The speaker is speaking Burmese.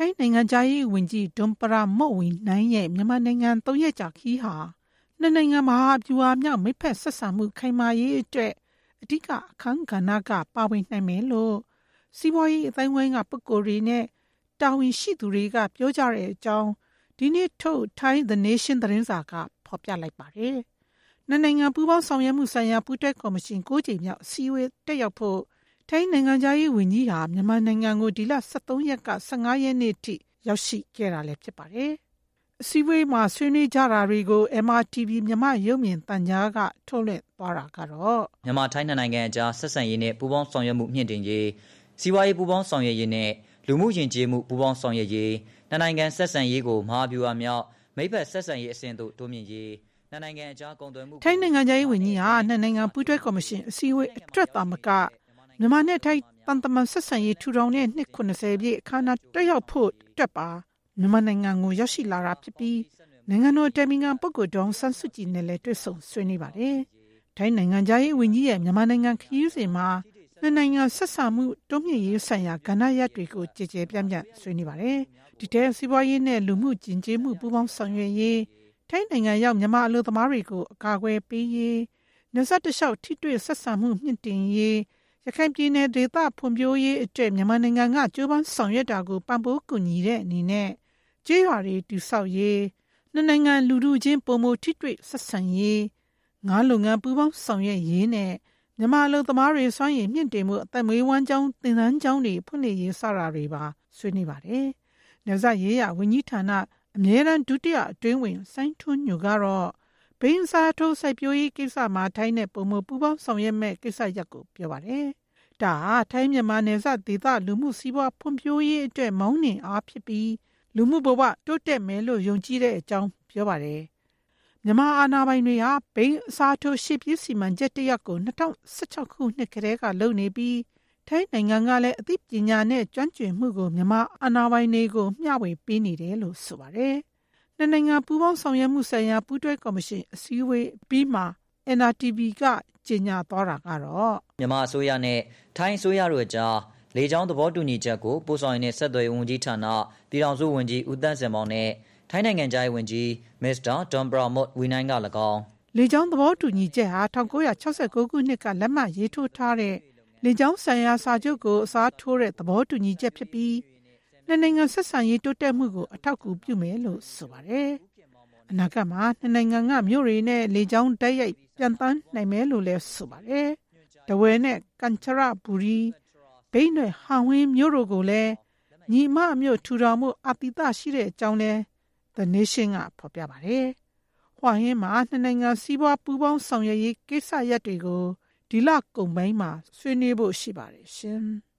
ထိုင်းနိုင်ငံသားရေးဝန်ကြီးဒွန်ပရာမော့ဝီနိုင်ရဲ့မြန်မာနိုင်ငံ3ရက်ကြာခီးဟာနှစ်နိုင်ငံမဟာဗျူဟာမြောက်မိတ်ဖက်ဆက်ဆံမှုခိုင်မာရေးအတွက်အဓိကအခန်းကဏ္ဍကပါဝင်နိုင်မယ်လို့စီးပွားရေးအသိုင်းအဝိုင်းကပုဂ္ဂိုလ်တွေနဲ့တာဝန်ရှိသူတွေကပြောကြတဲ့အကြောင်းဒီနေ့ထုတ် Thai The Nation သတင်းစာကဖော်ပြလိုက်ပါတယ်။နှစ်နိုင်ငံပူးပေါင်းဆောင်ရွက်မှုဆိုင်ရာပူးတွဲကော်မရှင်9ကြိမ်မြောက်အစည်းအဝေးတက်ရောက်ဖို့ထိုင်းနိုင်ငံသားရေးဝန်ကြီးဟာမြန်မာနိုင်ငံကိုဒီလ23ရက်က15ရက်နေ့ထိရောက်ရှိခဲ့တာလည်းဖြစ်ပါတယ်။အစည်းအဝေးမှာဆွေးနွေးကြတာတွေကို MRTV မြန်မာရုပ်မြင်သံကြားကထုတ်လွှင့်သွားတာကတော့မြန်မာထိုင်းနိုင်ငံအကြားဆက်ဆံရေးနဲ့ပူးပေါင်းဆောင်ရွက်မှုမြင့်တင်ရေးစီးပွားရေးပူးပေါင်းဆောင်ရွက်ရေးနဲ့လူမှုယဉ်ကျေးမှုပူးပေါင်းဆောင်ရွက်ရေးနှစ်နိုင်ငံဆက်ဆံရေးကိုမဟာဗျူဟာမြောက်မိတ်ဖက်ဆက်ဆံရေးအဆင့်သို့တိုးမြှင့်ရေးနှစ်နိုင်ငံအကြားကုန်သွယ်မှုထိုင်းနိုင်ငံသားရေးဝန်ကြီးဟာနှစ်နိုင်ငံပူးတွဲကော်မရှင်အစည်းအဝေးအတွက်သာမကမြန်မာနဲ့ထိုင်းတန်တမန်ဆက်ဆံရေးထူထောင်တဲ့နှစ်90ပြည့်အခမ်းအနားတက်ရောက်ဖို့အတွက်ပါမြန်မာနိုင်ငံကိုရောက်ရှိလာတာဖြစ်ပြီးနိုင်ငံတော်တိုင်ပင်ခံပုဂ္ဂိုလ်ဒေါ်အောင်ဆန်းစုကြည်နဲ့လည်းတွေ့ဆုံဆွေးနွေးပါတယ်။ထိုင်းနိုင်ငံသားရေးဝန်ကြီးရဲ့မြန်မာနိုင်ငံခရီးစဉ်မှာနှစ်နိုင်ငံဆက်ဆံမှုတိုးမြှင့်ရေးဆိုင်ရာကဏ္ဍရပ်တွေကိုကြည်ကြဲပြန့်ပြန့်ဆွေးနွေးပါတယ်။ဒီတဲ့စီးပွားရေးနဲ့လူမှုကျဉ်ကျေးမှုပူးပေါင်းဆောင်ရွက်ရေးထိုင်းနိုင်ငံရောက်မြန်မာအလုပ်သမားတွေကိုအကာအကွယ်ပေးရေးနယ်စပ်တလျှောက်ထိတွေ့ဆက်ဆံမှုမြင့်တင်ရေးရခိုင်ပြည်နယ်ဒေသဖွံ့ဖြိုးရေးအတွက်မြန်မာနိုင်ငံကကြိုးပမ်းဆောင်ရွက်တာကိုပံ့ပိုးကူညီတဲ့အနေနဲ့ကျေးရွာတွေတည်ဆောက်ရေးနှစ်နိုင်ငံလူထုချင်းပုံမထိတွေ့ဆက်ဆံရေးငါးလုပ်ငန်းပူးပေါင်းဆောင်ရွက်ရေးနဲ့မြန်မာအလုပ်သမားတွေစွမ်းရည်မြင့်တင်မှုအသက်မွေးဝမ်းကျောင်းသင်တန်းကျောင်းတွေဖွင့်လှစ်ရေးစတာတွေပါဆွေးနွေးပါတယ်။နယ်စပ်ရေးရာဝန်ကြီးဌာနအမြဲတမ်းဒုတိယအတွင်းဝင်စိုင်းထွန်းညိုကတော့ဘိန်းစားထိုးစိုက်ပျိုးရေးကိစ္စမှာထိုင်းနဲ့ပုံမပူးပေါင်းဆောင်ရွက်မဲ့ကိစ္စရပ်ကိုပြောပါတယ်။ဒါဟာထိုင်းမြန်မာနယ်စပ်ဒေသလူမှုစီးပွားဖွံ့ဖြိုးရေးအတွက်မောင်းနှင်အားဖြစ်ပြီးလူမှုဘဝတိုးတက်မယ်လို့ယုံကြည်တဲ့အကြောင်းပြောပါတယ်။မြန်မာအာဏာပိုင်တွေဟာဘိန်းအစားထိုးရှေ့ပြေးစီမံချက်တရက်ကို2016ခုနှစ်ကတည်းကလုပ်နေပြီးထိုင်းနိုင်ငံကလည်းအသိပညာနဲ့ကျွမ်းကျင်မှုကိုမြန်မာအာဏာပိုင်တွေကိုမျှဝေပေးနေတယ်လို့ဆိုပါတယ်။နှစ်နိုင်ငံပူးပေါင်းဆောင်ရွက်မှုဆိုင်ရာပူးတွဲကော်မရှင်အစည်းအဝေးပြီးမှာ NRTV ကကြေညာသွားတာကတော့မြန်မာအစိုးရနဲ့ထိုင်းအစိုးရတို့အကြားလေကြောင်းသဘောတူညီချက်ကိုပို့ဆောင်ရေးနဲ့ဆက်သွယ်ရေးဝန်ကြီးဌာနပြည်ထောင်စုဝန်ကြီးဦးသန်းစင်မောင်နဲ့ထိုင်းနိုင်ငံသားရေးဝန်ကြီးမစ္စတာဒွန်ပရာမော့ဝီနိုင်က၎င်းလေကြောင်းသဘောတူညီချက်ဟာ1969ခုနှစ်ကလက်မှတ်ရေးထိုးထားတဲ့လေကြောင်းဆိုင်ရာစာချုပ်ကိုအစားထိုးတဲ့သဘောတူညီချက်ဖြစ်ပြီးနှစ်နိုင်ငံဆက်ဆံရေးတိုးတက်မှုကိုအထောက်အကူပြုမယ်လို့ဆိုပါတယ်။အနာဂတ်မှာနှစ်နိုင်ငံကမြို့တွေနဲ့လေကြောင်းတိုက်ရိုက်ပြန်တန်းနိုင်မယ်လို့လည်းဆိုပါတယ်။တဝယ်နဲ့ကန်ချရဘူရီဘိန်းနဲ့ဟန်ဝင်းမြို့တို့ကိုလည်းညီမမြို့ထူထောင်မှုအပိသရှိတဲ့အကြောင်းလဲ The Nation ကဖော်ပြပါတယ်။ဟွာဟင်းမှာနှစ်နိုင်ငံစီးပွားပူးပေါင်းဆောင်ရွက်ရေးကိစ္စရပ်တွေကိုဒီလကုန်ပိုင်းမှာဆွေးနွေးဖို့ရှိပါတယ်ရှင်။